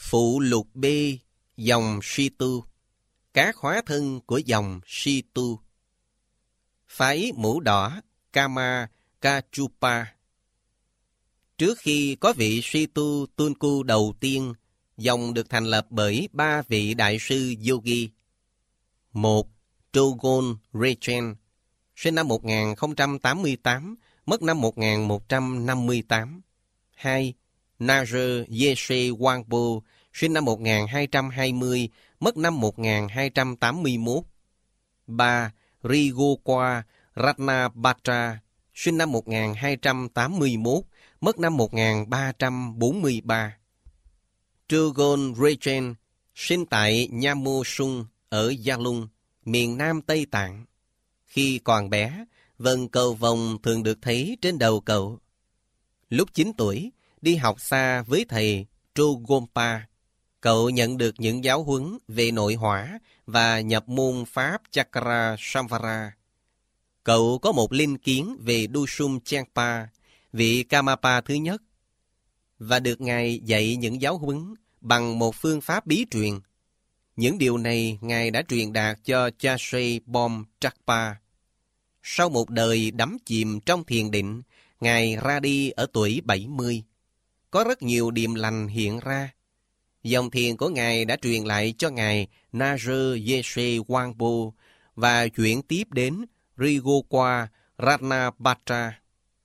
Phụ lục B, dòng Shitu. Các hóa thân của dòng Shitu. Phái mũ đỏ Kama Kachupa. Trước khi có vị Shitu Tunku đầu tiên, dòng được thành lập bởi 3 vị đại sư yogi. 1. Trogon Rechen, sinh năm 1088, mất năm 1158. 2. Naja Yeshe Wangpo, sinh năm 1220, mất năm 1281. 3. Rigokwa Ratnabatra, sinh năm 1281, mất năm 1343. Trogon Rechen sinh tại Nyamusung ở Gia Lung, miền Nam Tây Tạng. Khi còn bé, vân cầu vồng thường được thấy trên đầu cậu. Lúc 9 tuổi, đi học xa với thầy Trogompa, cậu nhận được những giáo huấn về nội hỏa và nhập môn Pháp Chakra Samvara. Cậu có một linh kiến về Dusum Changpa, vị Kamapa thứ nhất, và được Ngài dạy những giáo huấn bằng một phương pháp bí truyền. Những điều này Ngài đã truyền đạt cho Chashe Bom Trakpa. Sau một đời đắm chìm trong thiền định, Ngài ra đi ở tuổi 70. Có rất nhiều điềm lành hiện ra. Dòng thiền của Ngài đã truyền lại cho Ngài Naja Yeshe Wangpo và chuyển tiếp đến Rigokwa Ratnabatra.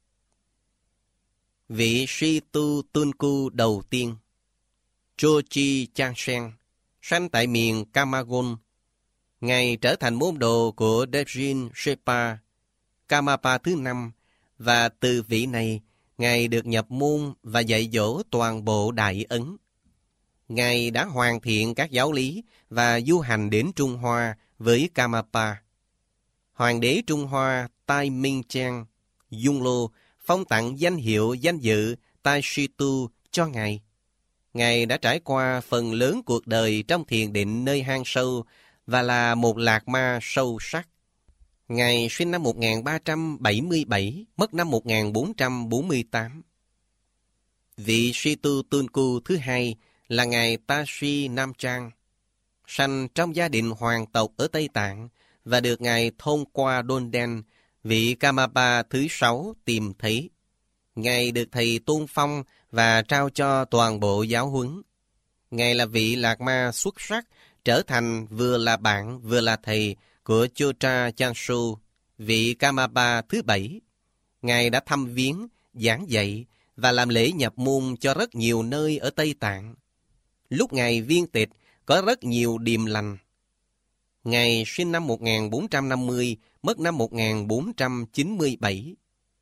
Vị Shitu Tunku đầu tiên, Chochi Changsen, sanh tại miền Kamagon. Ngài trở thành môn đồ của Devjin Shepa, Kamapa thứ 5, và từ vị này, Ngài được nhập môn và dạy dỗ toàn bộ Đại Ấn. Ngài đã hoàn thiện các giáo lý và du hành đến Trung Hoa với Kamapa. Hoàng đế Trung Hoa Tai Minh Chang, Dung Lô, phong tặng danh hiệu danh dự Tai Shitu cho Ngài. Ngài đã trải qua phần lớn cuộc đời trong thiền định nơi hang sâu và là một lạc ma sâu sắc. Ngài sinh năm 1377, mất năm 1448. Vị Shitu Tunku thứ hai là Ngài Tashi Namchang, sanh trong gia đình hoàng tộc ở Tây Tạng và được Ngài Thongkwa Donden, vị Kamapa thứ 6 tìm thấy. Ngài được thầy tôn phong và trao cho toàn bộ giáo huấn. Ngài là vị lạc ma xuất sắc, trở thành vừa là bạn vừa là thầy của Chotra Chansu, vị Kamapa thứ 7. Ngài đã thăm viếng, giảng dạy và làm lễ nhập môn cho rất nhiều nơi ở Tây Tạng. Lúc Ngài viên tịch, có rất nhiều điềm lành. Ngài sinh năm 1450, mất năm 1497.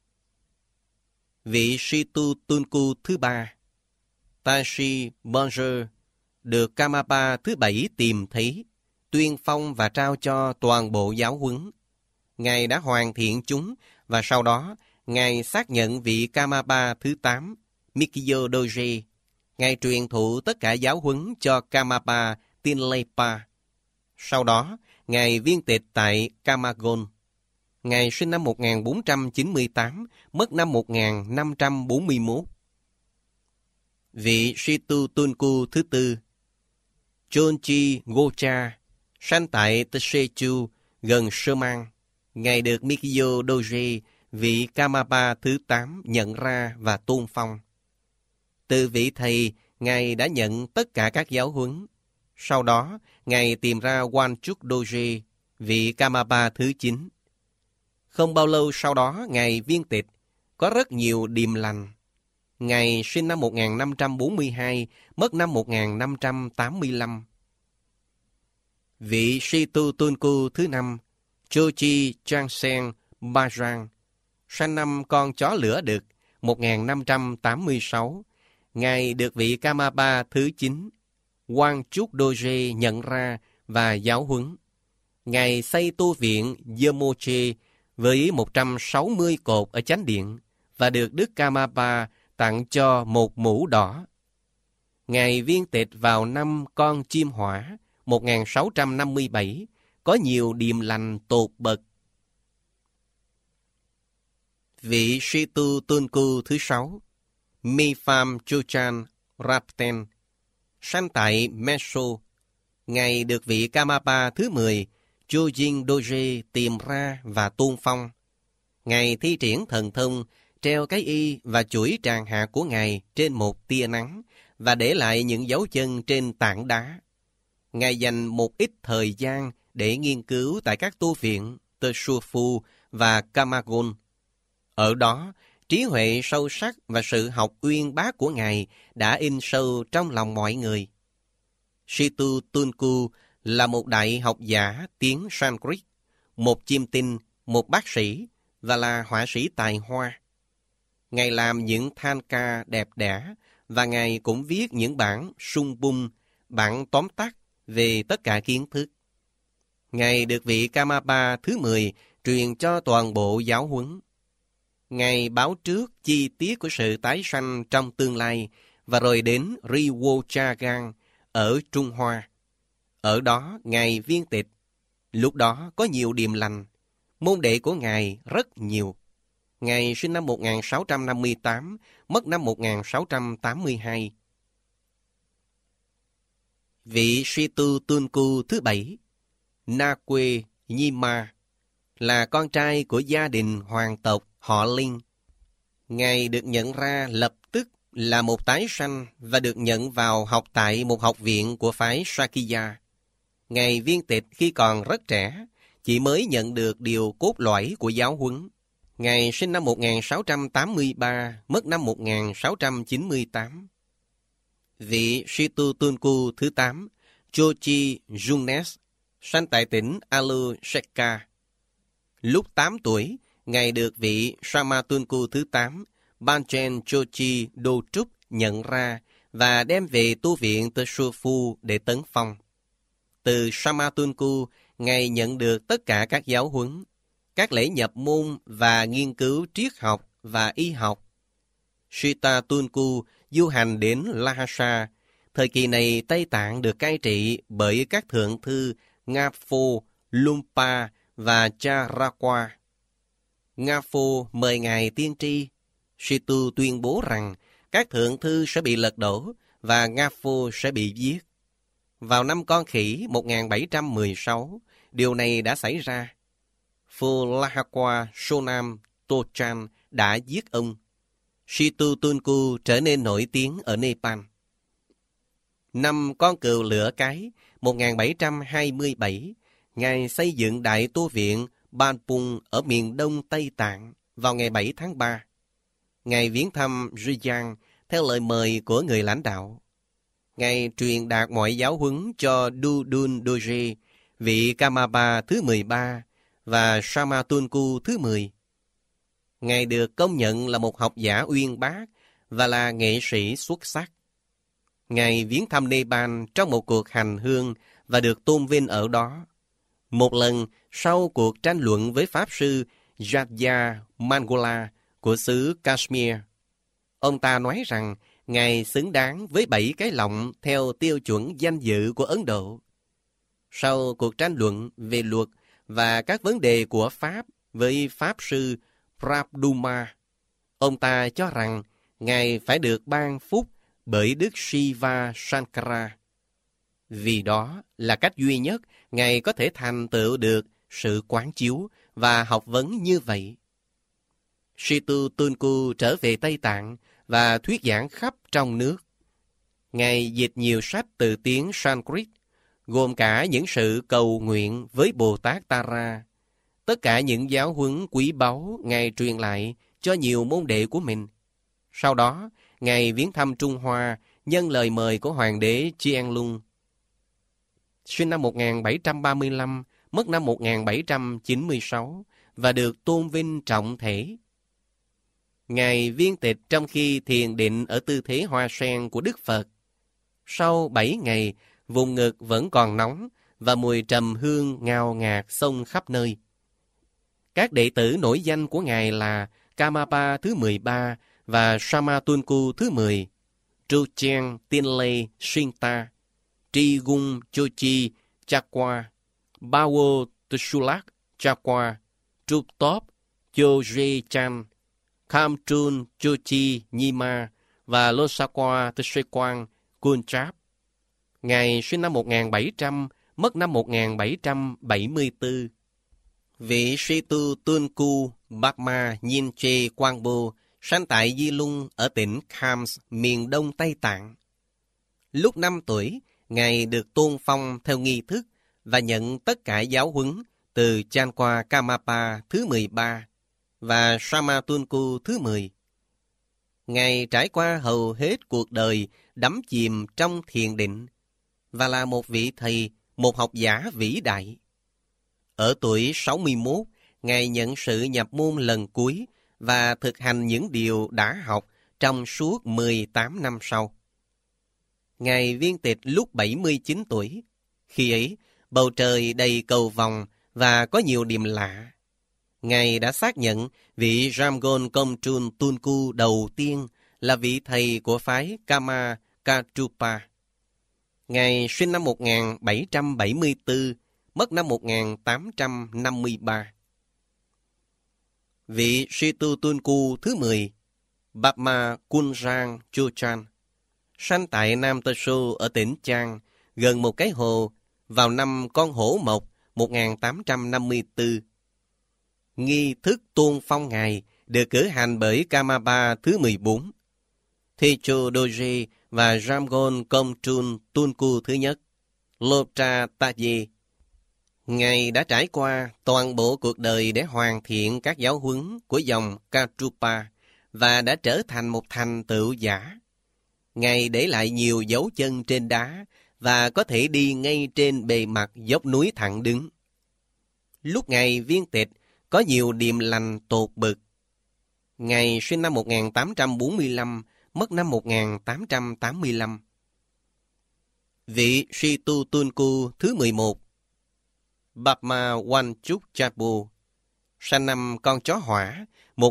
Vị Shitu Tunku thứ 3, Tashi Bonjer, được Kamapa thứ 7 tìm thấy, tuyên phong và trao cho toàn bộ giáo huấn. Ngài đã hoàn thiện chúng và sau đó Ngài xác nhận vị Kamapa thứ 8, Mikyo Doji. Ngài truyền thụ tất cả giáo huấn cho Kamapa Tinlepa. Sau đó, Ngài viên tịch tại Kamagon. Ngài sinh năm 1498, mất năm 1541. Vị Shitu Tunku thứ 4, Chonchi Gocha, sanh tại Tsechu, gần Sơ Mang. Ngài được Mikyo Doji, vị Kamapa thứ 8, nhận ra và tôn phong. Từ vị thầy, Ngài đã nhận tất cả các giáo huấn. Sau đó, Ngài tìm ra Wanchuk Doji, vị Kamapa thứ 9. Không bao lâu sau đó, Ngài viên tịch, có rất nhiều điềm lành. Ngài sinh năm 1542, mất năm 1585. Vị Shitu Tunku thứ 5, Chochi Changsen Bajang, sanh năm con chó lửa đực, 1586. Ngài được vị Kamapa thứ 9, Wanchuk Doji nhận ra và giáo huấn. Ngài xây tu viện Yemoche với 160 cột ở chánh điện và được Đức Kamapa tặng cho một mũ đỏ. Ngài viên tịch vào năm con chim hỏa, 1657, có nhiều điềm lành tột bậc. Vị Shitu Tunku thứ 6, Mipham Chuchan Rapten, sanh tại Meso. Ngài được vị Karmapa thứ 10, Chojin Doje tìm ra và tôn phong. Ngài thi triển thần thông, treo cái y và chuỗi tràng hạt của Ngài trên một tia nắng và để lại những dấu chân trên tảng đá. Ngài dành một ít thời gian để nghiên cứu tại các tu viện Tesufu và Kamagon. Ở đó, trí huệ sâu sắc và sự học uyên bác của Ngài đã in sâu trong lòng mọi người. Shitu Tunku là một đại học giả tiếng Sanskrit, một chiêm tinh, một bác sĩ và là họa sĩ tài hoa. Ngài làm những than ca đẹp đẽ và Ngài cũng viết những bản sung bung, bản tóm tắt về tất cả kiến thức. Ngài được vị Karmapa thứ 10 truyền cho toàn bộ giáo huấn. Ngài báo trước chi tiết của sự tái sanh trong tương lai và rồi đến Riwochagang ở Trung Hoa. Ở đó Ngài viên tịch. Lúc đó có nhiều điềm lành. Môn đệ của Ngài rất nhiều. Ngài sinh năm 1658, mất năm 1682. Vị Shitu Tunku thứ 7, Nakwe Nyima, là con trai của gia đình hoàng tộc họ Linh. Ngài được nhận ra lập tức là một tái sanh và được nhận vào học tại một học viện của phái Sakya. Ngài viên tịch khi còn rất trẻ, chỉ mới nhận được điều cốt lõi của giáo huấn. Ngài sinh năm 1683, mất năm 1698. Vị Shitu Tunku thứ 8, Chochi Junes, sanh tại tỉnh Alusheka. Lúc 8 tuổi, Ngài được vị Sama Tunku thứ 8, Banchen Chochi Dotruk nhận ra và đem về tu viện Tesufu để tấn phong. Từ Sama Tunku, Ngài nhận được tất cả các giáo huấn, các lễ nhập môn và nghiên cứu triết học và y học. Sita Tunku du hành đến Lhasa. Thời kỳ này Tây Tạng được cai trị bởi các thượng thư Ngapho, Lumpa và Charakwa. Ngapho mời Ngài tiên tri. Shitu tuyên bố rằng các thượng thư sẽ bị lật đổ và Ngapho sẽ bị giết. Vào năm Con Khỉ 1716, điều này đã xảy ra. Phu Lahakwa Sonam Tochan đã giết ông. Shitu Tunku trở nên nổi tiếng ở Nepal. Năm Con Cừu Lửa Cái 1727, Ngài xây dựng Đại Tu viện Banpung ở miền đông Tây Tạng vào ngày 7 tháng 3. Ngài viếng thăm Zhejiang theo lời mời của người lãnh đạo. Ngài truyền đạt mọi giáo huấn cho Dudun Doje, vị Karmapa thứ 13 và Sama Tunku thứ 10. Ngài được công nhận là một học giả uyên bác và là nghệ sĩ xuất sắc. Ngài viếng thăm Nepal trong một cuộc hành hương và được tôn vinh ở đó. Một lần, sau cuộc tranh luận với Pháp sư Jaya Mangola của xứ Kashmir, ông ta nói rằng Ngài xứng đáng với 7 cái lọng theo tiêu chuẩn danh dự của Ấn Độ. Sau cuộc tranh luận về luật và các vấn đề của Pháp với Pháp sư Prabduma, ông ta cho rằng Ngài phải được ban phúc bởi Đức Shiva Sankara. Vì đó là cách duy nhất Ngài có thể thành tựu được sự quán chiếu và học vấn như vậy. Shitu Tunku trở về Tây Tạng và thuyết giảng khắp trong nước. Ngài dịch nhiều sách từ tiếng Sanskrit, gồm cả những sự cầu nguyện với Bồ Tát Tara. Tất cả những giáo huấn quý báu Ngài truyền lại cho nhiều môn đệ của mình. Sau đó, Ngài viếng thăm Trung Hoa nhân lời mời của Hoàng đế Qianlong. Sinh năm 1735, mất năm 1796 và được tôn vinh trọng thể. Ngài viên tịch trong khi thiền định ở tư thế hoa sen của Đức Phật. Sau 7 ngày, vùng ngực vẫn còn nóng và mùi trầm hương ngào ngạt xông khắp nơi. Các đệ tử nổi danh của Ngài là Karmapa thứ 13 và Sama Tunku thứ 10, Truchen Tinley Shinta, Trigung Chochi Chakwa, Bawo Tsulak Chakwa, Truptop Choje Chan, Kamtrun Chochi Nyima và Losakwa Tsekwang Kunchap. Ngài sinh năm 1700, mất năm 1774. Vị Situ Tunku Bakma Nyingche Quangbo sinh tại Di Lung ở tỉnh Khams, miền đông Tây Tạng. Lúc 5 tuổi, Ngài được tôn phong theo nghi thức và nhận tất cả giáo huấn từ Chanqua Karmapa thứ 13 và Sama Tunku thứ 10. Ngài trải qua hầu hết cuộc đời đắm chìm trong thiền định và là một vị thầy, một học giả vĩ đại. Ở tuổi 61, Ngài nhận sự nhập môn lần cuối và thực hành những điều đã học trong suốt 18 năm sau. Ngài viên tịch lúc 79 tuổi. Khi ấy, bầu trời đầy cầu vồng và có nhiều điềm lạ. Ngài đã xác nhận vị Ramgon Komchun Tunku đầu tiên là vị thầy của phái Kama Kachupa. Ngài sinh năm 1774, mất năm 1853. Vị Situ Tunku thứ 10, Bapma Kunrang Chochan, sanh tại Nam Tơ Sô ở tỉnh Chang, gần một cái hồ, vào năm Con Hổ Mộc 1854. Nghi thức tôn phong Ngài được cử hành bởi Kamapa thứ 14, Thecho Doje và Ramgon Komchun Tunku thứ nhất, Lopcha Taye. Ngài đã trải qua toàn bộ cuộc đời để hoàn thiện các giáo huấn của dòng Kachupa và đã trở thành một thành tựu giả. Ngài để lại nhiều dấu chân trên đá và có thể đi ngay trên bề mặt dốc núi thẳng đứng. Lúc Ngài viên tịch, có nhiều điềm lành tột bực. Ngài sinh năm 1845, mất năm 1885. Vị Situ Tunku thứ 11, Bapma Wanchuk Chapu, sinh năm Con Chó Hỏa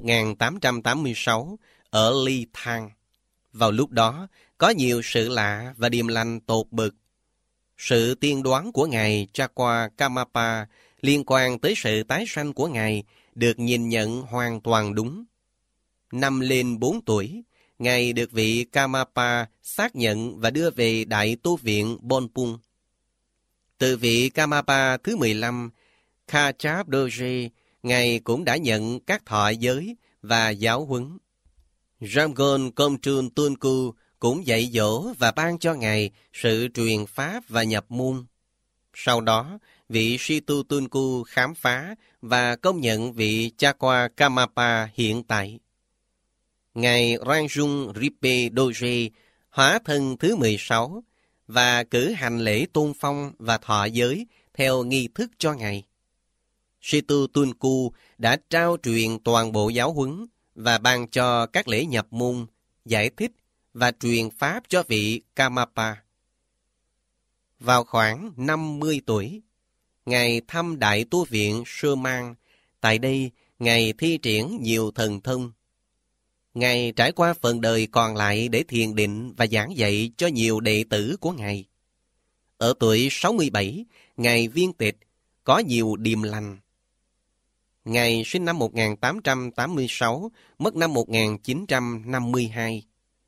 1886 ở Ly Thang. Vào lúc đó, có nhiều sự lạ và điềm lành tột bực. Sự tiên đoán của Ngài Chanqua Karmapa liên quan tới sự tái sanh của Ngài được nhìn nhận hoàn toàn đúng. Năm lên 4 tuổi, Ngài được vị Karmapa xác nhận và đưa về Đại Tu viện Bonpung. Từ vị Karmapa thứ 15, Khachap Doje, Ngài cũng đã nhận các thọ giới và giáo huấn. Ramgon Komchun Tunku cũng dạy dỗ và ban cho Ngài sự truyền pháp và nhập môn. Sau đó, vị Situ Tunku khám phá và công nhận vị Chanqua Karmapa hiện tại. Ngài Rangjung Ripe Doje hóa thân thứ 16 và cử hành lễ tôn phong và thọ giới theo nghi thức cho Ngài. Situ Tunku đã trao truyền toàn bộ giáo huấn và ban cho các lễ nhập môn, giải thích và truyền pháp cho vị Karmapa. Vào khoảng 50 tuổi, Ngài thăm Đại Tu viện Sơ Mang. Tại đây, Ngài thi triển nhiều thần thông. Ngài trải qua phần đời còn lại để thiền định và giảng dạy cho nhiều đệ tử của Ngài. Ở tuổi 67, Ngài viên tịch, có nhiều điềm lành. Ngài sinh năm 1886, mất năm 1952.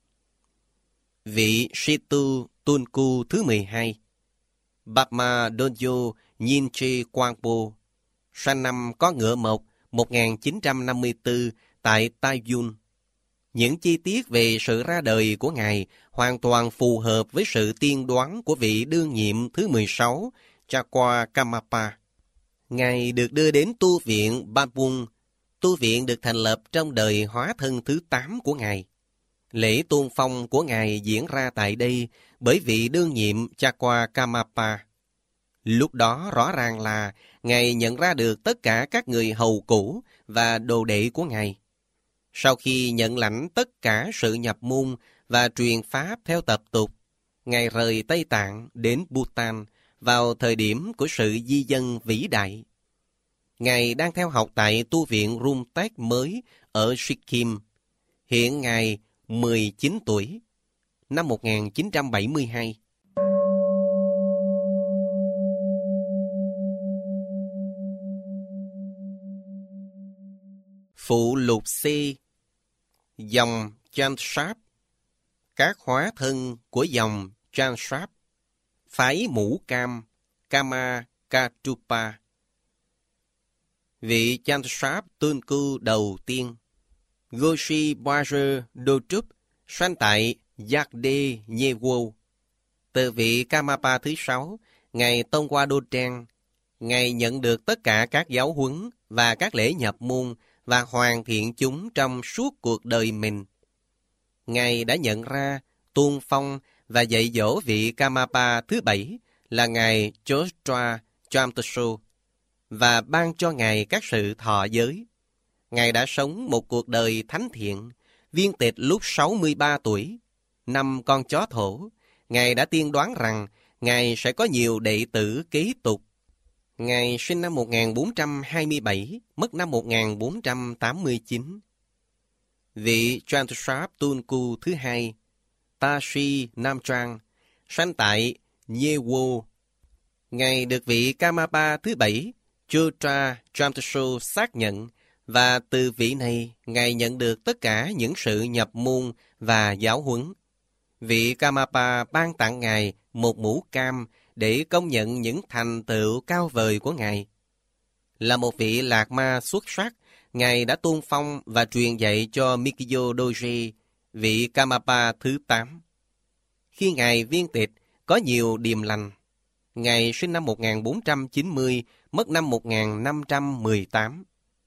Vị Situ Tunku thứ 12, Bapma Dojo Nyingche Quangpo, sinh năm Có Ngựa Mộc 1954 tại Taiyun. Những chi tiết về sự ra đời của Ngài hoàn toàn phù hợp với sự tiên đoán của vị đương nhiệm thứ 16, Chanqua Karmapa. Ngài được đưa đến tu viện Bonpung. Tu viện được thành lập trong đời hóa thân thứ 8 của Ngài. Lễ tôn phong của Ngài diễn ra tại đây bởi vị đương nhiệm Chanqua Karmapa. Lúc đó rõ ràng là Ngài nhận ra được tất cả các người hầu cũ và đồ đệ của Ngài. Sau khi nhận lãnh tất cả sự nhập môn và truyền pháp theo tập tục, Ngài rời Tây Tạng đến Bhutan vào thời điểm của sự di dân vĩ đại. Ngài đang theo học tại tu viện Rumtek mới ở Sikkim. Hiện Ngài 19 tuổi, năm 1972. Phụ lục C. Dòng Chansap. Các hóa thân của dòng Chansap. phái mũ cam, Kama Katupa. Vị Chandrasap Tunku đầu tiên, Goshi Bhaja Dotrup, sanh tại Yagde Nyewo. Từ vị Kamapa thứ 6, Ngài tông qua Đô Trang. Ngài nhận được tất cả các giáo huấn và các lễ nhập môn và hoàn thiện chúng trong suốt cuộc đời mình. Ngài đã nhận ra, tôn phong và dạy dỗ vị Kamapa thứ 7 là Ngài Chostra Chamtaso và ban cho Ngài các sự thọ giới. Ngài đã sống một cuộc đời thánh thiện, viên tịch lúc 63 tuổi. Năm con chó thổ, Ngài đã tiên đoán rằng Ngài sẽ có nhiều đệ tử kế tục. Ngài sinh năm 1427, mất năm 1489. Vị Chandrasap Tunku thứ 2, Tashi Namtrang, sanh tại Nyewo. Ngài được vị Kamapa thứ 7, Chotra Chamtaso xác nhận, và từ vị này, Ngài nhận được tất cả những sự nhập môn và giáo huấn. Vị Kamapa ban tặng Ngài một mũ cam để công nhận những thành tựu cao vời của Ngài. Là một vị Lạc Ma xuất sắc, Ngài đã tôn phong và truyền dạy cho Mikyo Doji, vị Kamapa thứ 8. Khi Ngài viên tịch, có nhiều điềm lành. Ngài sinh năm 1490, mất năm 1518.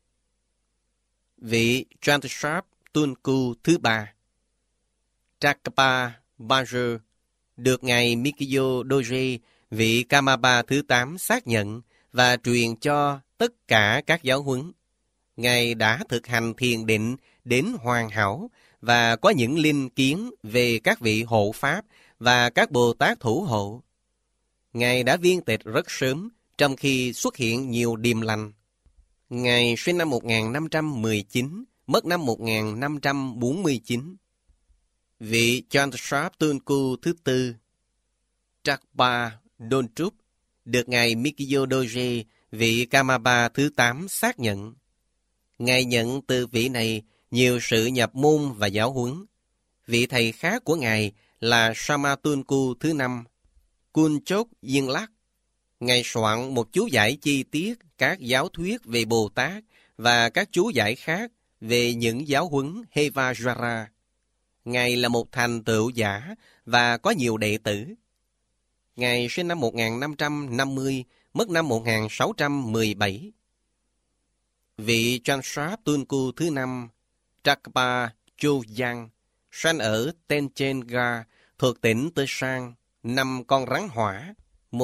Vị Chandrasap Tunku thứ 3, Chakapa Bhaja, được Ngài Mikyo Doji, vị Kamapa thứ 8 xác nhận và truyền cho tất cả các giáo huấn. Ngài đã thực hành thiền định đến hoàn hảo và có những linh kiến về các vị hộ pháp và các Bồ Tát thủ hộ. Ngài đã viên tịch rất sớm, trong khi xuất hiện nhiều điềm lành. Ngài sinh năm 1519, mất năm 1549. Vị Chandrasap Tunku thứ 4, Chakpa Dotrup, được Ngài Mikyo Doji, vị Kamapa thứ 8 xác nhận. Ngài nhận từ vị này nhiều sự nhập môn và giáo huấn. Vị thầy khác của Ngài là Sama Tunku thứ 5, Kunchok Yên Lắc. Ngài soạn một chú giải chi tiết các giáo thuyết về Bồ Tát và các chú giải khác về những giáo huấn Hevajra. Ngài là một thành tựu giả và có nhiều đệ tử. Ngài sinh năm 1550, mất năm 1617. Vị Chandrasap Tunku thứ 5, Chakpa Chogyang, sanh ở Tenchenga, thuộc tỉnh Tơ Sang, năm con rắn hỏa,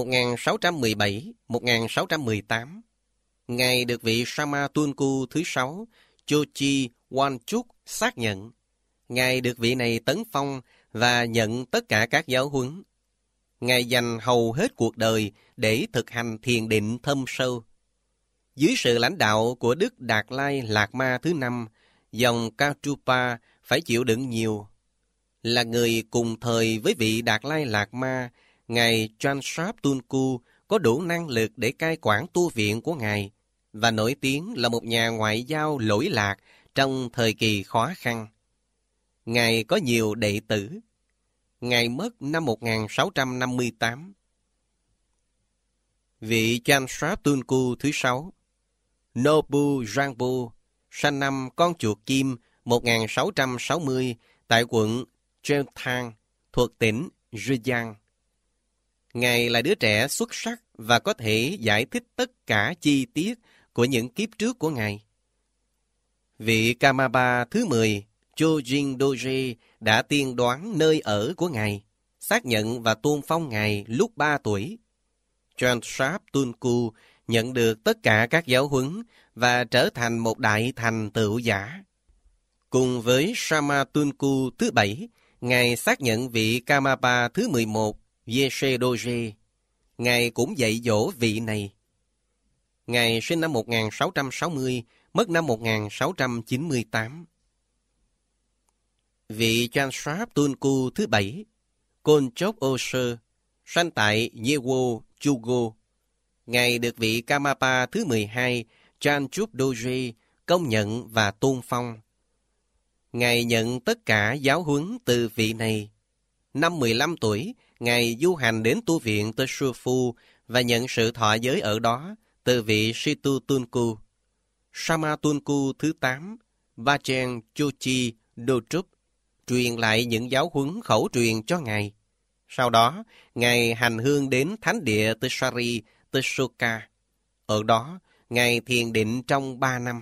1617-1618. Ngài được vị Sama Tunku thứ 6, Chochi Wanchuk xác nhận. Ngài được vị này tấn phong và nhận tất cả các giáo huấn. Ngài dành hầu hết cuộc đời để thực hành thiền định thâm sâu. Dưới sự lãnh đạo của Đức Đạt Lai Lạt Ma thứ 5, dòng Katupa phải chịu đựng nhiều. Là người cùng thời với vị Đạt Lai Lạt Ma, Ngài Chandrasap Tunku có đủ năng lực để cai quản tu viện của Ngài và nổi tiếng là một nhà ngoại giao lỗi lạc trong thời kỳ khó khăn. Ngài có nhiều đệ tử. Ngài mất năm 1658. Vị Chandrasap Tunku thứ 6, Nobu Rangpo, sanh năm con chuột kim 1660 tại quận Cheothang, thuộc tỉnh Zhejiang. Ngài là đứa trẻ xuất sắc và có thể giải thích tất cả chi tiết của những kiếp trước của Ngài. Vị Kamapa thứ 10, Chojin Doji, đã tiên đoán nơi ở của Ngài, xác nhận và tôn phong Ngài lúc 3 tuổi. Chandrasap Tunku nhận được tất cả các giáo huấn và trở thành một đại thành tựu giả. Cùng với Sama Tunku thứ 7, Ngài xác nhận vị Kamapa thứ 11, Yeshe Doji. Ngài cũng dạy dỗ vị này. Ngài sinh năm 1660, mất năm 1698. Vị Chandrasap Tunku thứ 7, Konchok Oser, sanh tại Nyewo, Chugo. Ngài được vị Kamapa thứ 12, Chanchup Doji, công nhận và tôn phong. Ngài nhận tất cả giáo huấn từ vị này. Năm 15 tuổi, Ngài du hành đến tu viện Teshuvah và nhận sự thọ giới ở đó từ vị Shitu Tunku. Sama Tunku thứ 8, Vachen Chochi Dotrup, truyền lại những giáo huấn khẩu truyền cho Ngài. Sau đó, Ngài hành hương đến thánh địa Tsari Tsoka. Ở đó, Ngài thiền định trong 3 năm.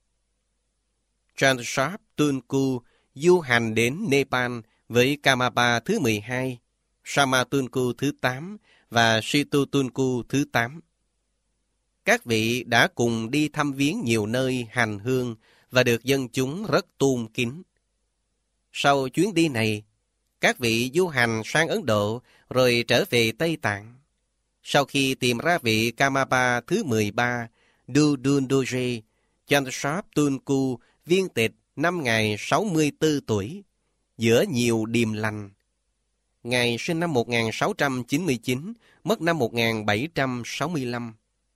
Chansap Tunku du hành đến Nepal với Kamapa thứ 12, Sama Tunku thứ 8 và Shitu Tunku thứ 8. Các vị đã cùng đi thăm viếng nhiều nơi hành hương và được dân chúng rất tôn kính. Sau chuyến đi này, các vị du hành sang Ấn Độ rồi trở về Tây Tạng. Sau khi tìm ra vị Kamapa thứ 13, Dudundoje, Chansap Tunku viên tịch năm Ngài 64 tuổi, giữa nhiều điềm lành. Ngài sinh năm 1699, mất năm 1765.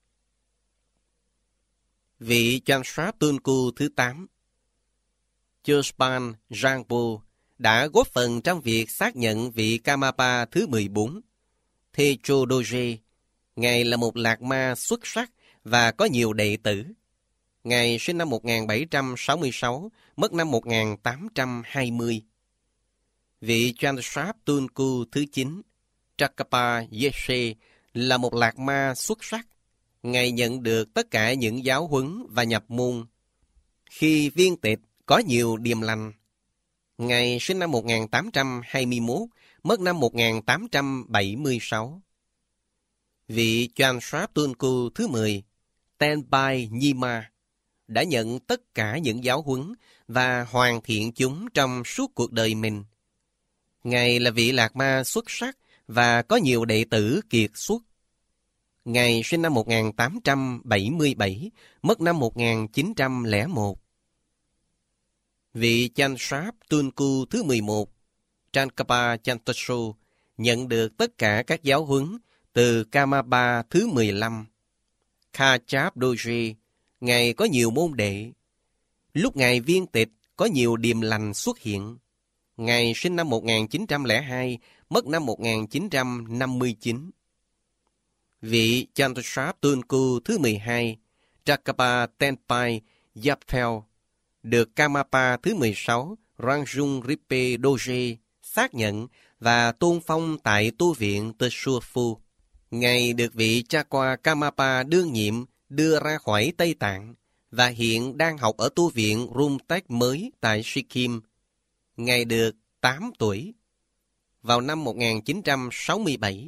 Vị Chansap Tunku thứ 8, Chospan Rangpo, đã góp phần trong việc xác nhận vị Kamapa thứ 14, Techo Doje. Ngài là một lạc ma xuất sắc và có nhiều đệ tử. Ngài sinh năm 1766, mất năm 1820. Vị Chansap Tunku thứ 9, Chakapa Yeshe, là một lạc ma xuất sắc. Ngài nhận được tất cả những giáo huấn và nhập môn. Khi viên tịch có nhiều điềm lành. Ngài sinh năm 1821, mất năm 1876. Vị Chansap Tunku thứ 10, Tenpai Nyima, đã nhận tất cả những giáo huấn và hoàn thiện chúng trong suốt cuộc đời mình. Ngài là vị lạc ma xuất sắc và có nhiều đệ tử kiệt xuất. Ngài sinh năm 1877, mất năm 1901. Vị Chansap Tunku thứ 11, Chankapa Chantaso, nhận được tất cả các giáo huấn từ Kamapa thứ 15. Khachap Doje, Ngài có nhiều môn đệ. Lúc Ngài viên tịch, có nhiều điềm lành xuất hiện. Ngài sinh năm 1902, mất năm 1959. Vị Chansap Tunku thứ 12, Chakapa Tenpai Yaptel, được Kamapa thứ 16, Rangjung Ripe Doje, xác nhận và tôn phong tại tu viện Teshuvah. Ngài được vị Chakwa Kamapa đương nhiệm đưa ra khỏi Tây Tạng và hiện đang học ở tu viện Rumtek mới tại Sikkim. Ngài được 8 tuổi. Vào năm 1967.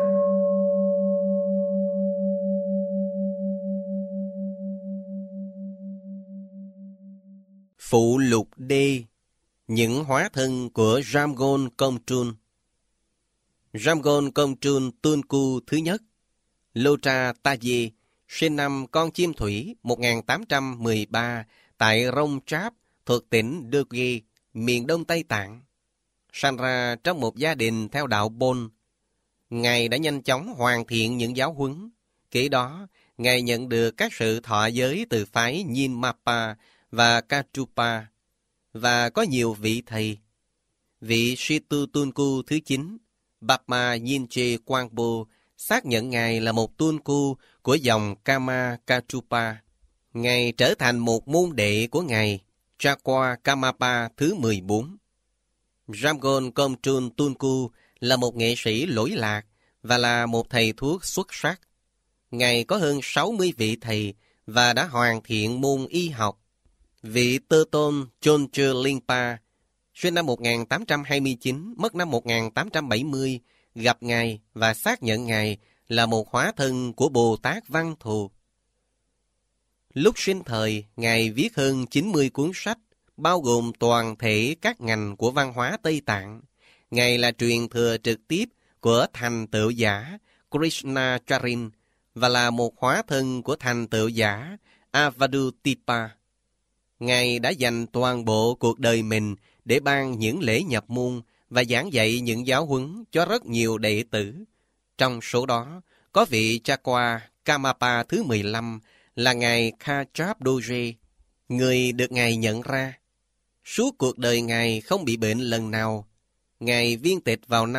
Phụ lục D. Những hóa thân của Jamgon Kongtrul. Jamgon Kongtrul Tunku thứ nhất, Lotra Taye, sinh năm con chim thủy 1813 tại Rong Chap thuộc tỉnh Doge, miền đông Tây Tạng. Sinh ra trong một gia đình theo đạo Bon. Ngài đã nhanh chóng hoàn thiện những giáo huấn. Kể đó, Ngài nhận được các sự thọ giới từ phái Nyingmapa và Kachupa, và có nhiều vị thầy. Vị Shitu Tunku thứ 9, Bapma Nyingche Kwangpo, xác nhận Ngài là một Tunku của dòng Kama Kachupa. Ngài trở thành một môn đệ của Ngài, Chakwa Kamapa thứ 14. Jamgon Kongtrul Tunku là một nghệ sĩ lỗi lạc và là một thầy thuốc xuất sắc. Ngài có hơn 60 vị thầy và đã hoàn thiện môn y học. Vị Tơ Tôn Chonche Lingpa, sinh năm 1829, mất năm 1870, gặp Ngài và xác nhận Ngài là một hóa thân của Bồ Tát Văn Thù. Lúc sinh thời, Ngài viết hơn 90 cuốn sách, bao gồm toàn thể các ngành của văn hóa Tây Tạng. Ngài là truyền thừa trực tiếp của thành tựu giả Krishna Charin và là một hóa thân của thành tựu giả Avadutipa. Ngài đã dành toàn bộ cuộc đời mình để ban những lễ nhập môn và giảng dạy những giáo huấn cho rất nhiều đệ tử. Trong số đó, có vị Chakwa Kamapa thứ 15 là Ngài Khachap Doje, người được Ngài nhận ra. Suốt cuộc đời Ngài không bị bệnh lần nào. Ngài viên tịch vào năm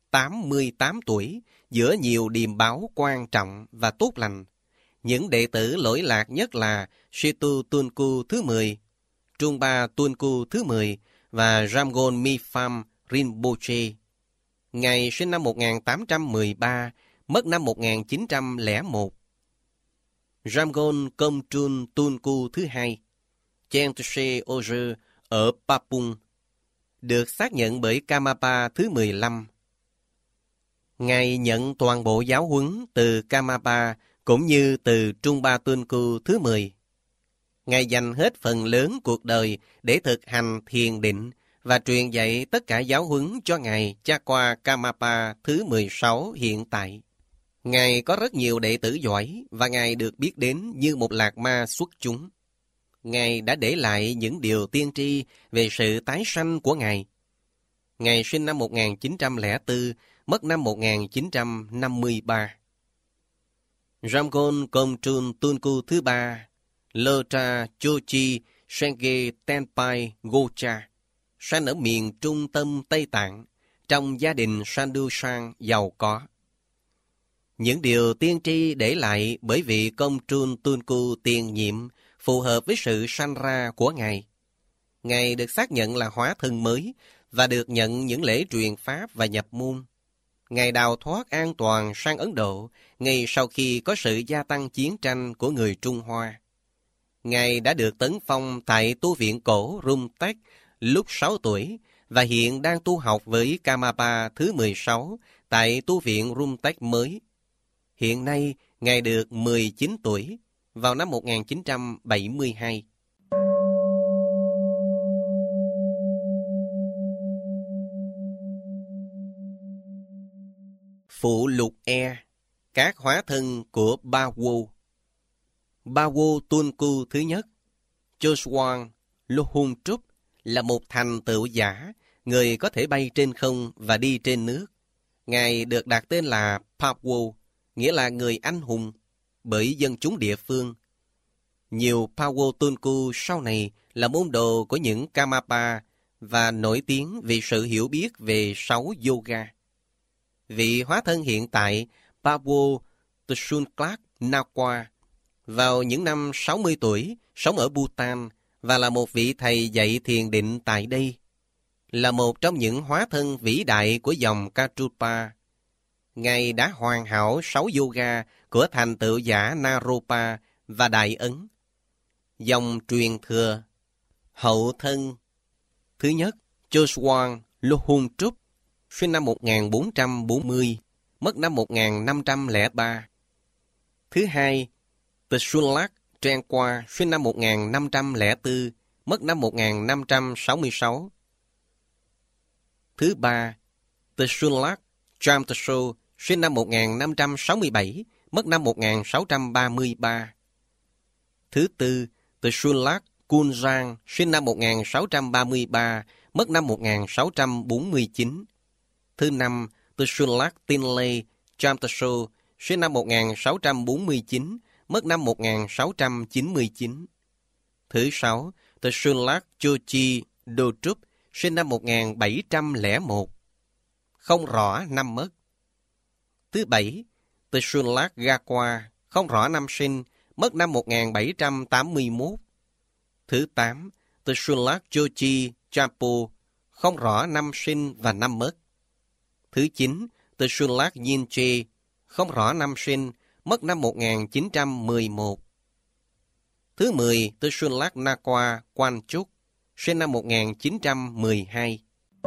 88 tuổi, giữa nhiều điềm báo quan trọng và tốt lành. Những đệ tử lỗi lạc nhất là Shitu Tunku thứ 10, Trungpa Tunku thứ 10 và Ramgon Mipham Rinpoche. Ngài sinh năm 1813, mất năm 1901. Ramgon Komtrul Tunku thứ 2, Chentse Oje ở Papung, được xác nhận bởi Karmapa thứ 15. Ngài nhận toàn bộ giáo huấn từ Karmapa cũng như từ Trungpa Tunku thứ 10. Ngài dành hết phần lớn cuộc đời để thực hành thiền định và truyền dạy tất cả giáo huấn cho Ngài Chakwa Karmapa thứ 16 hiện tại. Ngài có rất nhiều đệ tử giỏi và Ngài được biết đến như một lạc ma xuất chúng. Ngài đã để lại những điều tiên tri về sự tái sanh của Ngài. Ngài sinh năm 1904, mất năm 1953. Ramgon Komtrul Tunku thứ 3, Lotra Chochi Senge Tenpai Gocha, sinh ở miền trung tâm Tây Tạng, trong gia đình Sandusang giàu có. Những điều tiên tri để lại bởi vị Komtrul Tunku tiền nhiệm phù hợp với sự sanh ra của Ngài. Ngài được xác nhận là hóa thân mới và được nhận những lễ truyền pháp và nhập môn. Ngài đào thoát an toàn sang Ấn Độ ngay sau khi có sự gia tăng chiến tranh của người Trung Hoa. Ngài đã được tấn phong tại tu viện cổ Rumtek lúc 6 tuổi và hiện đang tu học với Karmapa thứ 16 tại tu viện Rumtek mới. Hiện nay, Ngài được 19 tuổi, vào năm 1972. Phụ lục E, các hóa thân của Bawo. Bawo Tunku thứ nhất, Choswang Lohungtrup, là một thành tựu giả, người có thể bay trên không và đi trên nước. Ngài được đặt tên là Pawo, nghĩa là người anh hùng, bởi dân chúng địa phương. Nhiều Pawo Tunku sau này là môn đồ của những Karmapa và nổi tiếng vì sự hiểu biết về 6 yoga. Vị hóa thân hiện tại, Pawo Tsunklat Nakwa, vào những năm 60 tuổi, sống ở Bhutan và là một vị thầy dạy thiền định tại đây. Là một trong những hóa thân vĩ đại của dòng Katupa. Ngài đã hoàn hảo 6 yoga của thành tựu giả Naropa và Đại Ấn. Dòng truyền thừa. Hậu thân. Thứ nhất, Choswang Lohungtrup, sinh năm 1440, mất năm 1503. Thứ hai, Tsulak Trengkwa, sinh năm 1504, mất năm 1566. Thứ ba, Tsulak Chamtso, sinh năm 1567, mất năm 1633. Thứ tư, Tsulak Kunjang, sinh năm 1633, mất năm 1649. Thứ năm, Tsulak Tinley Chamtso, sinh năm 1649, mất năm 1699. Thứ sáu, Tsulak Chochi Dotrup, sinh năm 1701. Không rõ năm mất. Thứ bảy, Tsulak Gakwa, không rõ năm sinh, mất năm 1781. Thứ tám, Tsulak Chochi Chapo, không rõ năm sinh và năm mất. Thứ chín, Tsulak Yinche, không rõ năm sinh, mất năm 1911. Thứ 10, Tsulak Nakwa Kwanchuk, sinh năm 1912.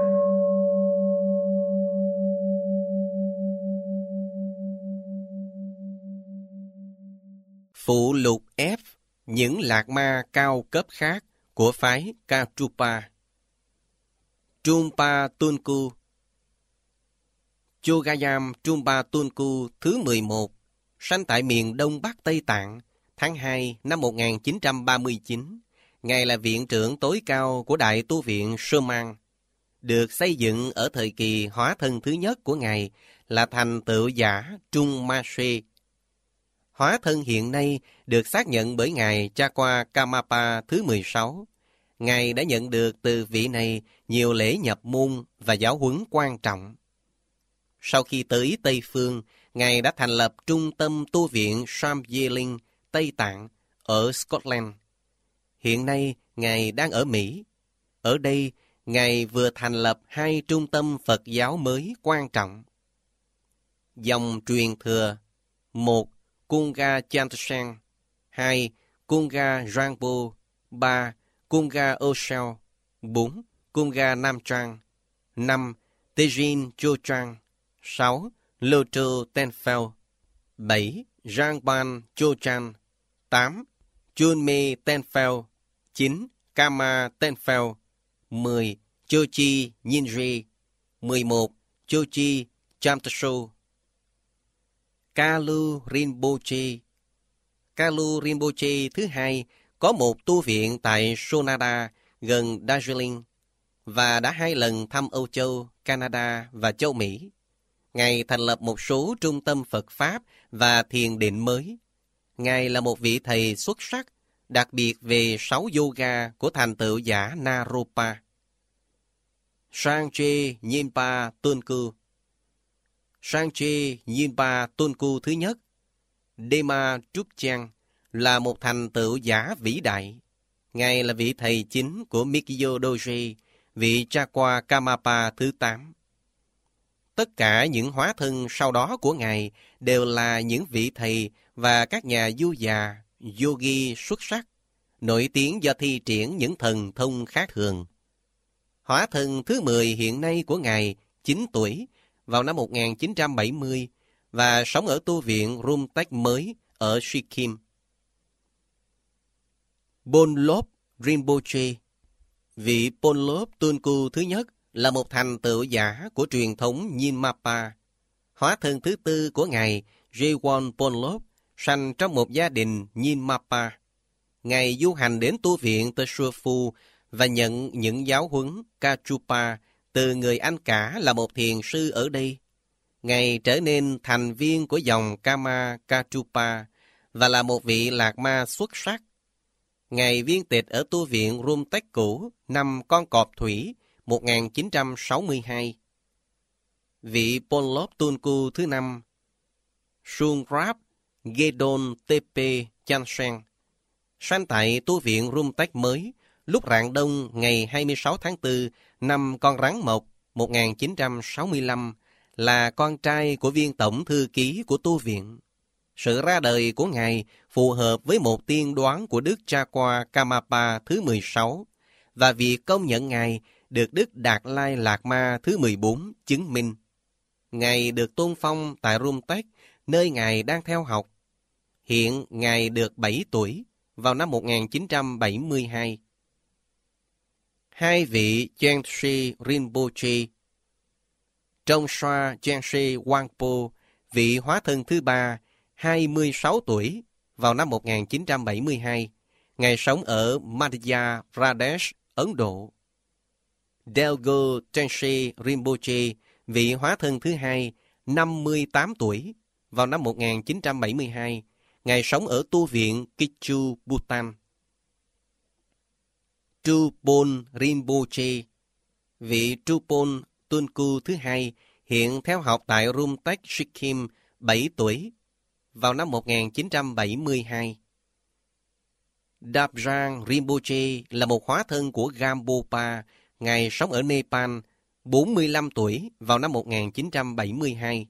Phụ lục F, những lạc ma cao cấp khác của phái Katupa. Trungpa Tunku. Chogayam Trungpa Tunku thứ 11, sanh tại miền Đông Bắc Tây Tạng, tháng 2 năm 1939. Ngài là viện trưởng tối cao của Đại tu viện Sơ-mang, được xây dựng ở thời kỳ hóa thân thứ nhất của Ngài là thành tựu giả Trung Ma Sê. Hóa thân hiện nay được xác nhận bởi Ngài Chakwa Karmapa thứ 16. Ngài đã nhận được từ vị này nhiều lễ nhập môn và giáo huấn quan trọng. Sau khi tới Tây Phương, Ngài đã thành lập trung tâm tu viện Shamyeling, Tây Tạng, ở Scotland. Hiện nay, Ngài đang ở Mỹ. Ở đây, Ngài vừa thành lập 2 trung tâm Phật giáo mới quan trọng. Dòng truyền thừa: 1. Kunga Chantrsen, 2. Kunga Rangpo, 3. Kunga Oshel, 4. Kunga Nam Trang, 5. Tejin Chochang, 6. Loto Tenfel, 7. Rangban Chochan, 8. Chunme Tenfel, 9. Kama Tenfel, 10. Chochi Nyingri, 11. Chochi Chamtso. Kalu Rinpoche. Kalu Rinpoche thứ hai có một tu viện tại Sonada, gần Darjeeling, và đã 2 lần thăm Âu Châu, Canada và châu Mỹ. Ngài thành lập một số trung tâm Phật Pháp và thiền định mới. Ngài là một vị thầy xuất sắc, đặc biệt về 6 yoga của thành tựu giả Naropa. Sangye Nyingpa Tunku. Sangye Nyingpa Tunku thứ nhất, Dema Trúc-chang, là một thành tựu giả vĩ đại. Ngài là vị thầy chính của Mikyo Doji, vị Chakwa Kamapa thứ 8. Tất cả những hóa thân sau đó của Ngài đều là những vị thầy và các nhà du già, yogi xuất sắc, nổi tiếng do thi triển những thần thông khác thường. Hóa thân thứ 10 hiện nay của Ngài 9 tuổi, vào năm 1970, và sống ở tu viện Rumtek mới ở Sikkim. Bonlop Rinpoche. Vị Bonlop Tunku thứ nhất là một thành tựu giả của truyền thống Nyingmapa. Hóa thân thứ 4 của Ngài, Jewon Bonlop, sanh trong một gia đình Nyingmapa. Ngài du hành đến tu viện Tesufu và nhận những giáo huấn Kachupa từ người anh cả là một thiền sư ở đây. Ngài trở nên thành viên của dòng Kama Kachupa và là một vị lạc ma xuất sắc. Ngài viên tịch ở tu viện Rumtek cũ năm Con Cọp Thủy 1962. Vị Bonlop Tunku thứ 5, Sungrab Gedon Tepe Chansen, sanh tại tu viện Rumtek mới lúc rạng đông ngày 26 tháng 4 năm Con Rắn Mộc 1965, là con trai của viên tổng thư ký của tu viện. Sự ra đời của Ngài phù hợp với một tiên đoán của Đức Chakwa Kamapa thứ 16, và việc công nhận Ngài được Đức Đạt Lai Lạt Ma thứ 14 chứng minh. Ngài được tôn phong tại Rumtek, nơi Ngài đang theo học. Hiện Ngài được 7 tuổi, vào năm 1972. 2 vị Chenshe Rinpoche. Trongsa Chenshe Wangpo, vị hóa thân thứ 3, 26 tuổi, vào năm 1972. Ngài sống ở Madhya Pradesh, Ấn Độ. Delgo Chenshe Rinpoche, vị hóa thân thứ 2, 58 tuổi, vào năm 1972. Ngài sống ở tu viện Kichu, Bhutan. Trupon Rinpoche, vị Trupon Tunku thứ 2, hiện theo học tại Rumtek, Sikkim, 7 tuổi, vào năm 1972. Dabjang Rinpoche là một hóa thân của Gampopa. Ngài sống ở Nepal, 45 tuổi, vào năm 1972.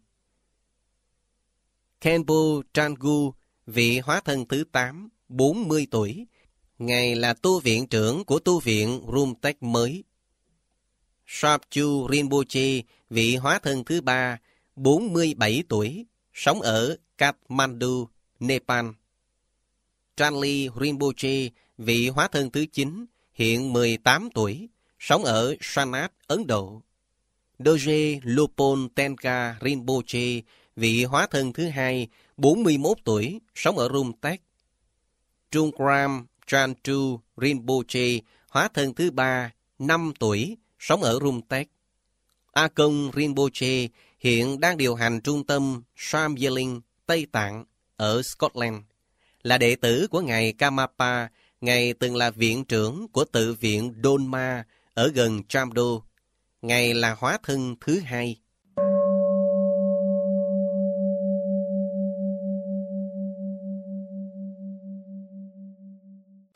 Khenpo Changu, vị hóa thân thứ 8, 40 tuổi. Ngài là tu viện trưởng của tu viện Rumtek mới. Sapchu Rinpoche, vị hóa thân thứ 3, 47 tuổi, sống ở Kathmandu, Nepal. Chanli Rinpoche, vị hóa thân thứ 9, hiện 18 tuổi, sống ở Sanat, Ấn Độ. Doje Lopon Tenka Rinpoche, vị hóa thân thứ 2, 41 tuổi, sống ở Rumtek. Trungkram Chantu Rinpoche, hóa thân thứ 3, 5 tuổi, sống ở Rumtek. Akong Rinpoche hiện đang điều hành trung tâm Shamyeling, Tây Tạng, ở Scotland. Là đệ tử của Ngài Kamapa, Ngài từng là viện trưởng của tự viện Donma ở gần Chamdo. Ngài là hóa thân thứ 2.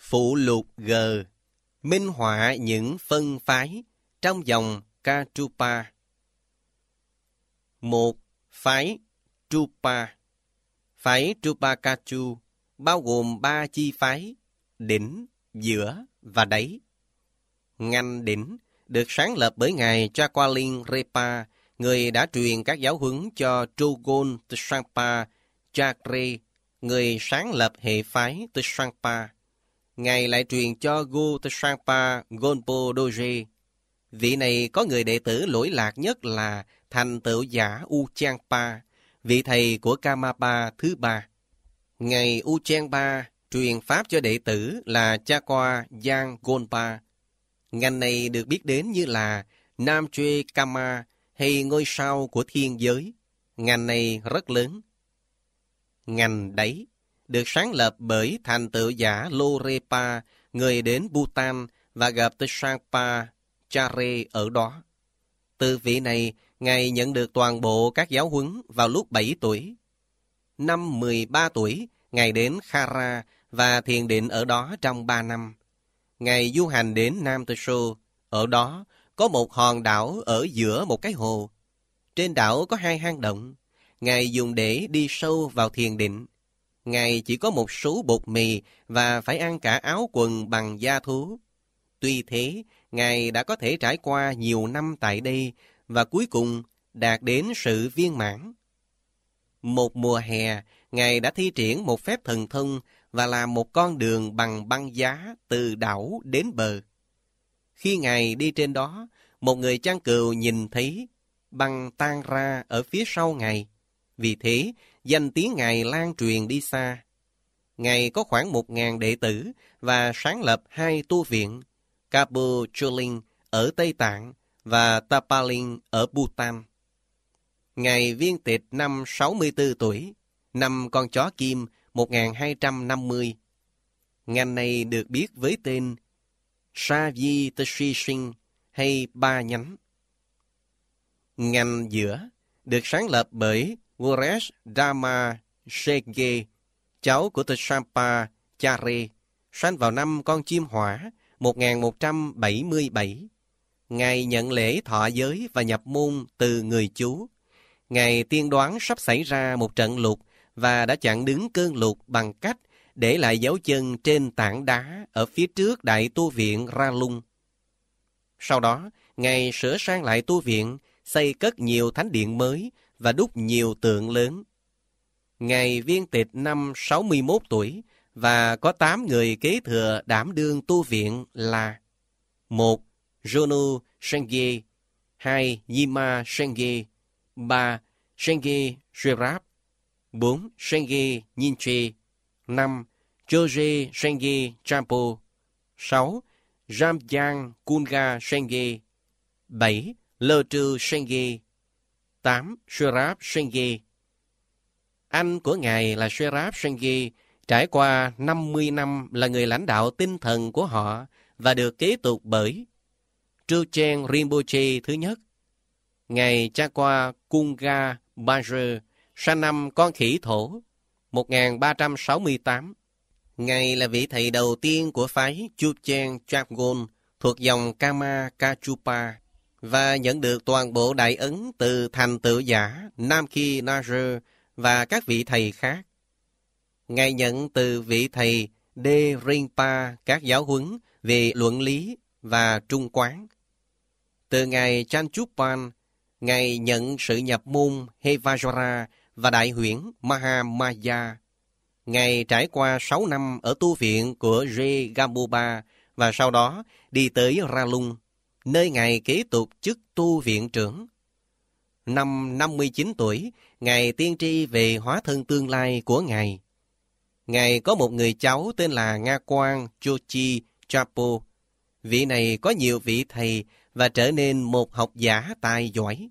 Phụ lục G. Minh họa những phân phái trong dòng Katupa. 1. Phái Trupa. Phái Trupakatu bao gồm 3 chi phái: đỉnh, giữa và đáy. Ngành đỉnh được sáng lập bởi Ngài Chakwalin Repa, người đã truyền các giáo huấn cho Trogon Tsangpa Chakre, người sáng lập hệ phái Tsangpa. Ngài lại truyền cho Go Tsangpa Gonpo Doge. Vị này có người đệ tử lỗi lạc nhất là thành tựu giả Uchangpa, vị thầy của Karmapa thứ 3. Ngài Uchangpa truyền pháp cho đệ tử là Chakwa Yang Gonpa. Ngành này được biết đến như là Nam Chue Kama hay ngôi sao của thiên giới. Ngành này rất lớn. Ngành đáy được sáng lập bởi thành tựu giả Lorepa, người đến Bhutan và gặp Tsangpa Chare ở đó. Từ vị này, Ngài nhận được toàn bộ các giáo huấn vào lúc 7 tuổi. Năm 13 tuổi, Ngài đến Khara và thiền định ở đó trong 3 năm. Ngài du hành đến Nam Teso. Ở đó có một hòn đảo ở giữa một cái hồ. Trên đảo có 2 hang động. Ngài dùng để đi sâu vào thiền định. Ngài chỉ có một số bột mì và phải ăn cả áo quần bằng da thú. Tuy thế, Ngài đã có thể trải qua nhiều năm tại đây và cuối cùng đạt đến sự viên mãn. Một mùa hè, Ngài đã thi triển một phép thần thông và làm một con đường bằng băng giá từ đảo đến bờ. Khi Ngài đi trên đó, một người chăn cừu nhìn thấy băng tan ra ở phía sau Ngài. Vì thế, danh tiếng Ngài lan truyền đi xa. Ngài có khoảng 1.000 đệ tử và sáng lập 2 tu viện, Kapo Choling ở Tây Tạng và Tapaling ở Bhutan. Ngài viên tịch năm 64 tuổi, năm con chó kim 1250. Ngành này được biết với tên Savi Tashi Sinh hay 3 nhánh. Ngành giữa được sáng lập bởi Goresh Dharma Shege, cháu của Tsangpa Chare, sanh vào năm con chim hỏa 1177. Ngài nhận lễ thọ giới và nhập môn từ người chú. Ngài tiên đoán sắp xảy ra một trận lụt và đã chặn đứng cơn lụt bằng cách để lại dấu chân trên tảng đá ở phía trước đại tu viện Ra Lung. Sau đó, Ngài sửa sang lại tu viện, xây cất nhiều thánh điện mới và đúc nhiều tượng lớn. Ngài viên tịch năm 61 tuổi và có 8 người kế thừa đảm đương tu viện là: 1. Jonu Sengye, 2. Yima Sengye, 3. Sengye Sherab, 4. Sengye Nyingche, 5. Choje Sengye Champo, 6. Ramjang Kunga Sengye, 7. Lotu Sengye, 8. Sherab Sengye. Anh của Ngài là Sherab Sengye trải qua 50 năm là người lãnh đạo tinh thần của họ và được kế tục bởi Trungchen Rinpoche thứ nhất. Ngài Chakwa Kunga Bajer, sinh năm con khỉ thổ, 1368. Ngài là vị thầy đầu tiên của phái Chuchen Chapgon thuộc dòng Kama Kachupa và nhận được toàn bộ đại ấn từ thành tựu giả Namki Najer và các vị thầy khác. Ngài nhận từ vị thầy De Rinpa các giáo huấn về luận lý và trung quán. Từ Ngài Chanchupan, Ngài nhận sự nhập môn Hevajra và đại huyễn Mahamaya. Ngài trải qua 6 năm ở tu viện của Re Gambuba và sau đó đi tới Ra Lung, nơi Ngài kế tục chức tu viện trưởng. Năm 59 tuổi, Ngài tiên tri về hóa thân tương lai của Ngài. Ngài có một người cháu tên là Nga Quang Chochi Chapo. Vị này có nhiều vị thầy và trở nên một học giả tài giỏi.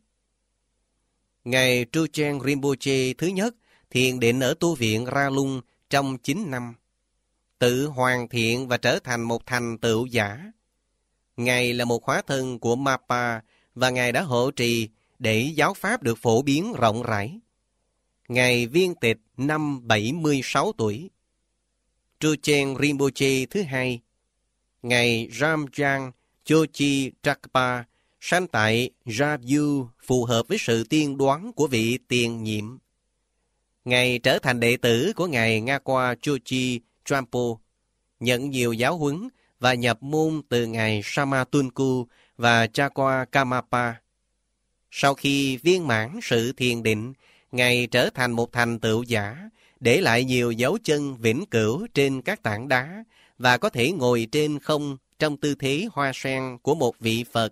Ngài Trungchen Rinpoche thứ nhất thiền định ở tu viện Ra Lung trong 9 năm, tự hoàn thiện và trở thành một thành tựu giả. Ngài là một hóa thân của Mapa và Ngài đã hộ trì để giáo pháp được phổ biến rộng rãi. Ngài viên tịch năm 76 tuổi. Trungchen Rinpoche thứ hai. Ngài Ramjang Chochi Trakpa sanh tại Rabu phù hợp với sự tiên đoán của vị tiền nhiệm. Ngài trở thành đệ tử của Ngài Ngakwa Chochi Trampo, nhận nhiều giáo huấn và nhập môn từ Ngài Samatunku và Chakwa Kamapa. Sau khi viên mãn sự thiền định, Ngài trở thành một thành tựu giả, để lại nhiều dấu chân vĩnh cửu trên các tảng đá và có thể ngồi trên không trong tư thế hoa sen của một vị Phật.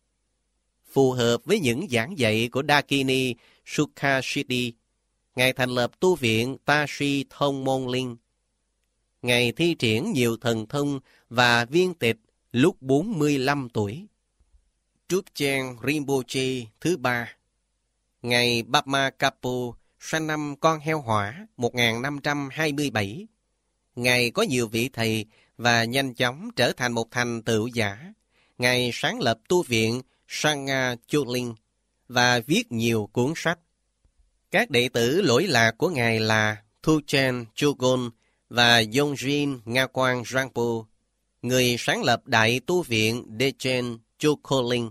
Phù hợp với những giảng dạy của Dakini Sukhasiddhi, Ngài thành lập tu viện Tashi Thông Môn Linh. Ngài thi triển nhiều thần thông và viên tịch lúc 45 tuổi. Trungchen Rinpoche thứ ba. Ngài Bapma Kapo sanh năm Con Heo Hỏa 1527. Ngài có nhiều vị thầy và nhanh chóng trở thành một thành tựu giả. Ngài sáng lập tu viện Sangha Choling và viết nhiều cuốn sách. Các đệ tử lỗi lạc của Ngài là Thuchen Chogon và Yongjin Ngakwang Rangpo, người sáng lập Đại tu viện Dechen Chokoling.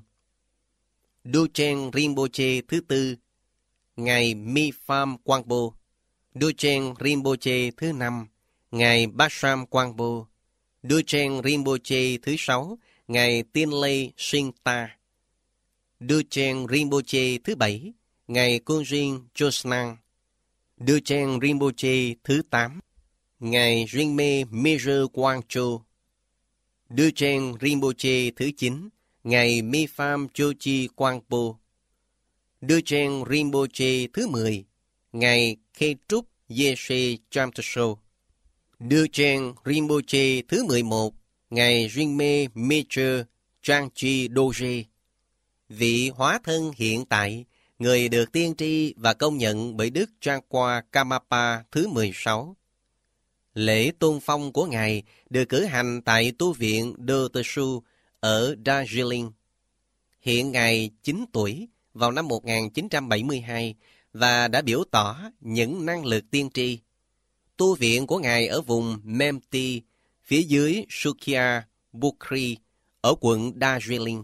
Duchen Rinpoche thứ tư. Ngài Mi Pham Quangpo. Duchen Rinpoche thứ năm. Ngài Basham Quangpo. Duchen Rinpoche thứ sáu. Ngài Tinley Shinta. Duchen Rinpoche thứ bảy. Ngài Kunjin Chosnang. Duchen Rinpoche thứ tám. Ngài Rinme Miru Quangcho. Duchen Rinpoche thứ chín. Ngài Mi Pham Chochi Quangpo. Duchen Rinpoche thứ 10. Ngài Khe Trúc Yeshe Chamtso. Duchen Rinpoche thứ 11. Ngài Rinme Mecher Changchi Doje. Vị hóa thân hiện tại, người được tiên tri và công nhận bởi Đức Chakwa Kamapa thứ 16. Lễ tôn phong của Ngài được cử hành tại tu viện Dotesu ở Darjeeling. Hiện Ngài 9 tuổi vào năm 1972 và đã biểu tỏ những năng lực tiên tri. Tu viện của Ngài ở vùng Mempti, phía dưới Sukya Bukri, ở quận Darjeeling.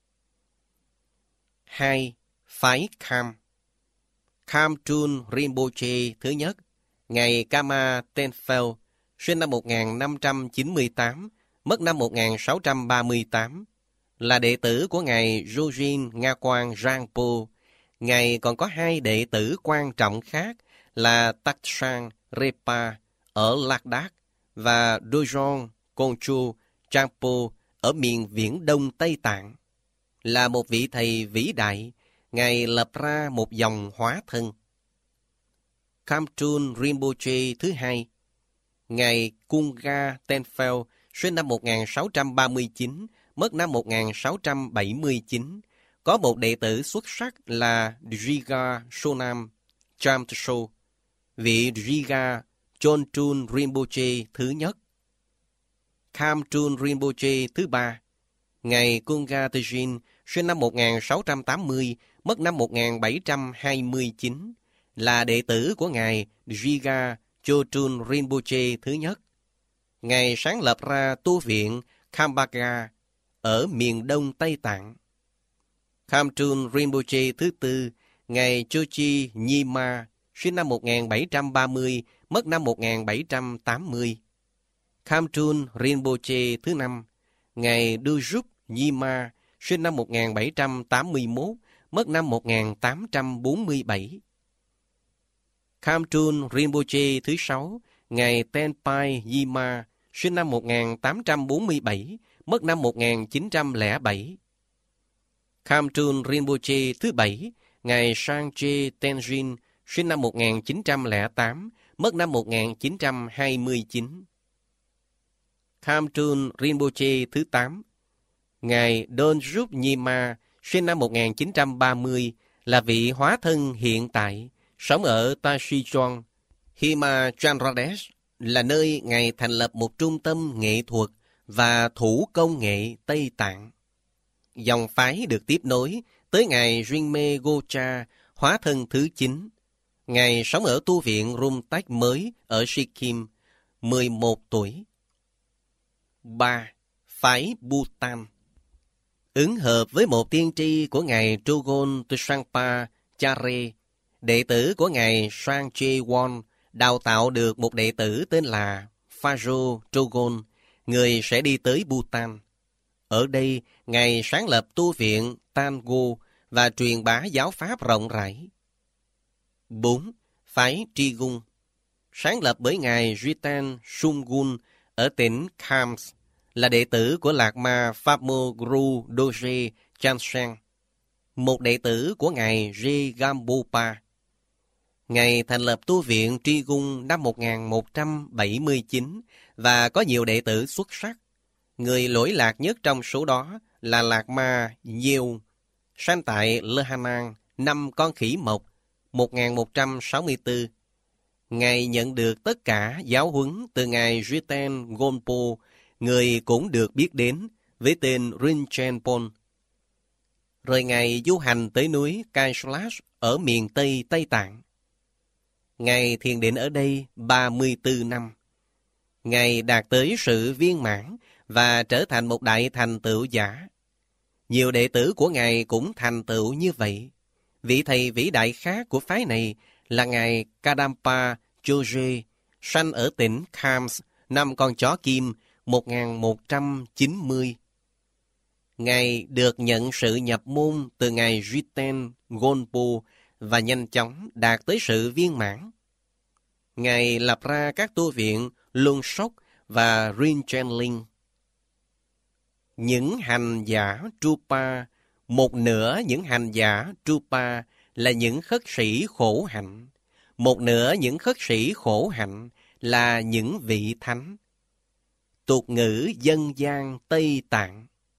2. Phái Kham. Khamtrul Rinpoche thứ nhất, Ngài Kama Tenphel, sinh năm 1598, mất năm 1638, là đệ tử của Ngài Rojin Ngakwang Rangpo. Ngài còn có hai đệ tử quan trọng khác là Taksang Repa ở Ladakh và Dojon Konchu Champo ở miền viễn đông Tây Tạng. Là một vị thầy vĩ đại, Ngài lập ra một dòng hóa thân. Khamtrul Rinpoche thứ hai, Ngài Kunga Tenphel, sinh năm 1639, mất năm 1679, có một đệ tử xuất sắc là Driga Sonam Chamtso, vị Driga Chontrul Rinpoche thứ nhất. Khamtrul Rinpoche thứ ba, Ngài Kunga Tejin, sinh năm 1680, mất năm 1729, là đệ tử của Ngài Driga Chontrul Rinpoche thứ nhất. Ngài sáng lập ra tu viện Khambhaga ở miền đông Tây Tạng. Khamtrul Rinpoche thứ tư, Ngài Chochi Nyima, sinh năm 1730, mất năm 1780. Khamtrul Rinpoche thứ năm, Ngài Durup Nyima, sinh năm 1781, mất năm 1847. Khamtrul Rinpoche thứ sáu, Ngài Tenpai Yima, sinh năm 1847, mất năm 1907. Khamtrul Rinpoche thứ bảy, Ngài Sangye Tenjin, sinh năm 1908, mất năm 1929. Khamtrul Rinpoche thứ tám, Ngài Donrup Nyima, sinh năm 1930, là vị hóa thân hiện tại, sống ở Tashichon, Himachal Pradesh, là nơi Ngài thành lập một trung tâm nghệ thuật và thủ công nghệ Tây Tạng. Dòng phái được tiếp nối tới Ngài Rinme Gocha, hóa thân thứ 9. Ngài sống ở tu viện Rumtak mới ở Sikkim, 11 tuổi. 3. Phái Bhutan. Ứng hợp với một tiên tri của Ngài Chogon Trungpa Chare, đệ tử của Ngài Sangche-won đào tạo được một đệ tử tên là Pharaoh Chogon, người sẽ đi tới Bhutan. Ở đây, Ngài sáng lập tu viện Tango và truyền bá giáo pháp rộng rãi. 4. Phái Trigung. Sáng lập bởi Ngài Ritan Sumgun ở tỉnh Khams, là đệ tử của Lạc Ma Pháp Mô Guru Doje Chansen, một đệ tử của Ngài Regambopa. Ngài thành lập tu viện Trigung năm 1179 và có nhiều đệ tử xuất sắc. Người lỗi lạc nhất trong số đó là Lạc Ma Nhiêu, sanh tại Le Hanan, năm Con Khỉ Mộc, 1164. Ngài nhận được tất cả giáo huấn từ Ngài Jiten Gonpo, người cũng được biết đến với tên Rinchen-pon. Rồi Ngài du hành tới núi Kailash ở miền Tây Tây Tạng. Ngài thiền định ở đây 34 năm. Ngài đạt tới sự viên mãn và trở thành một đại thành tựu giả. Nhiều đệ tử của Ngài cũng thành tựu như vậy. Vị thầy vĩ đại khác của phái này là Ngài Kadampa Choje, sanh ở tỉnh Khams, năm Con Chó Kim, 1190. Ngài được nhận sự nhập môn từ Ngài Jiten Gonpo và nhanh chóng đạt tới sự viên mãn. Ngài lập ra các tu viện Lunsok và Rinchen-linh. Những hành giả Trupa, một nửa những hành giả Trupa là những khất sĩ khổ hạnh, một nửa những khất sĩ khổ hạnh là những vị thánh. Tục ngữ dân gian Tây Tạng.